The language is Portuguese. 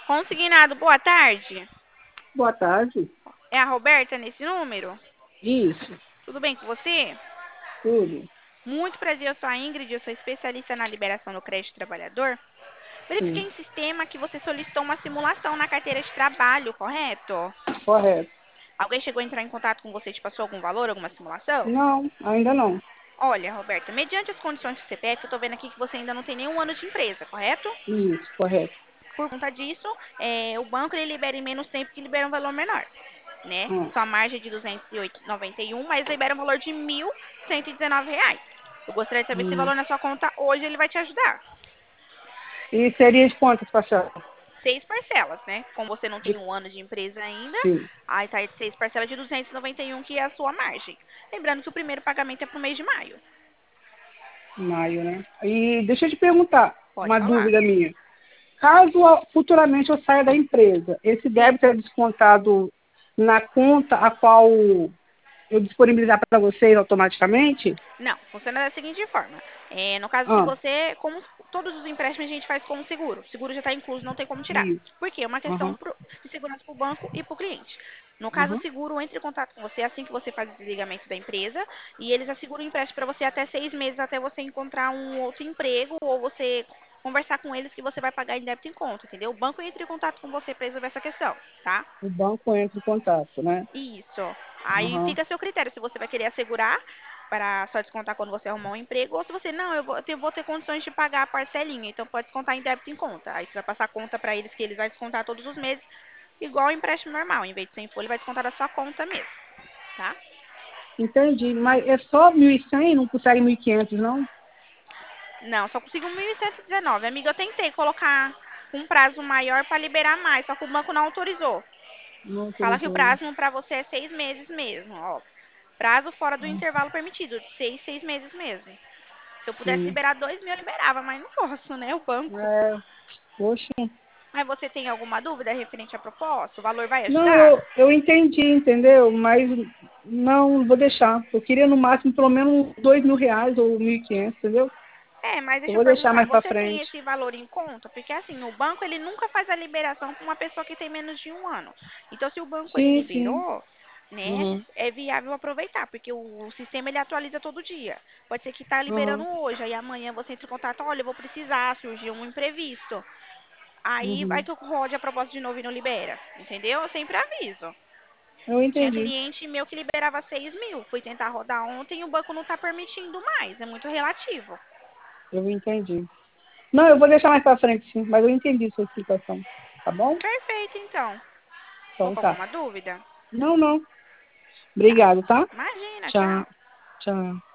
Consignado, boa tarde. Boa tarde. É a Roberta nesse número? Isso, Tudo bem com você? tudo. Muito prazer, eu sou a Ingrid, eu sou especialista na liberação do crédito trabalhador. Verifiquei Sim, em sistema que você solicitou uma simulação na carteira de trabalho, correto? correto. Alguém chegou a entrar em contato com você e te passou algum valor, alguma simulação? Não, ainda não. Olha, Roberta, mediante as condições do CPF, eu estou vendo aqui que você ainda não tem nenhum ano de empresa, correto? Isso, correto. Por conta disso, o banco ele libera em menos tempo que libera um valor menor, né? Ah, Sua margem é de 291, mas libera um valor de R$ 1.119. Eu gostaria de saber se o hum. valor na sua conta hoje ele vai te ajudar. E seria de quantas parcelas? 6 parcelas, né? Como você não tem De, um ano de empresa ainda, sim, aí tá 6 parcelas de 291, que é a sua margem. Lembrando que o primeiro pagamento é pro mês de maio. maio, né? E deixa eu te perguntar, Pode uma falar. dúvida minha. Caso futuramente eu saia da empresa, esse Sim. débito é descontado na conta a qual eu disponibilizar para vocês automaticamente? Não, funciona da seguinte forma. No caso, se Ah, você, como todos os empréstimos a gente faz com o seguro. O seguro já está incluso, não tem como tirar. isso. Por quê? É uma questão Aham, de segurança para o banco e para o cliente. No caso, o aham, seguro entra em contato com você assim que você faz o desligamento da empresa e eles asseguram o empréstimo para você até 6 meses, até você encontrar um outro emprego ou você conversar com eles que você vai pagar em débito em conta, entendeu? O banco entra em contato com você para resolver essa questão, tá? o banco entra em contato, né? Isso. Aí Aham, fica a seu critério se você vai querer assegurar para só descontar quando você arrumar um emprego, ou se você, não, eu vou ter condições de pagar a parcelinha, então pode descontar em débito em conta. Aí você vai passar a conta para eles que eles vão descontar todos os meses, igual o empréstimo normal. Em vez de 100 folha, vai descontar da sua conta mesmo, tá? entendi. Mas é só 1.100, não consegue 1.500, não? Não, só consigo 1.119. Amiga, eu tentei colocar um prazo maior para liberar mais, só que o banco não autorizou. Não Fala que o autorizou. prazo para você é 6 meses mesmo, ó. Prazo fora do intervalo permitido, de 6 meses mesmo. Se eu pudesse Sim. liberar 2 mil, eu liberava, mas não posso, né? O banco. É, poxa. Mas você tem alguma dúvida referente à proposta? O valor vai Não, ajudar? eu entendi, entendeu? Mas não vou deixar. Eu queria no máximo pelo menos R$ 2.000 ou 1.500, entendeu? Mas Eu deixa eu vou deixar perguntar, mais pra você tem frente. esse valor em conta? Porque assim, o banco ele nunca faz a liberação para uma pessoa que tem menos de um ano. Então, se o banco ele Sim, sim. liberou, né, Uhum, é viável aproveitar, porque o sistema ele atualiza todo dia. Pode ser que está liberando uhum, hoje, aí amanhã você entra em contato, olha, eu vou precisar, surgiu um imprevisto. Aí vai uhum. que rode a proposta de novo e não libera, entendeu? Eu sempre aviso. Eu Tinha entendi. cliente meu que liberava 6 mil. Fui tentar rodar ontem e o banco não está permitindo mais. É muito relativo. Eu entendi. Não, eu vou deixar mais pra frente, sim. Mas eu entendi sua explicação. Tá bom? Perfeito, então. Ficou Então com tá. alguma dúvida? Não, não. Tá. Obrigado, tá? Imagina, Tchau, tchau. tchau.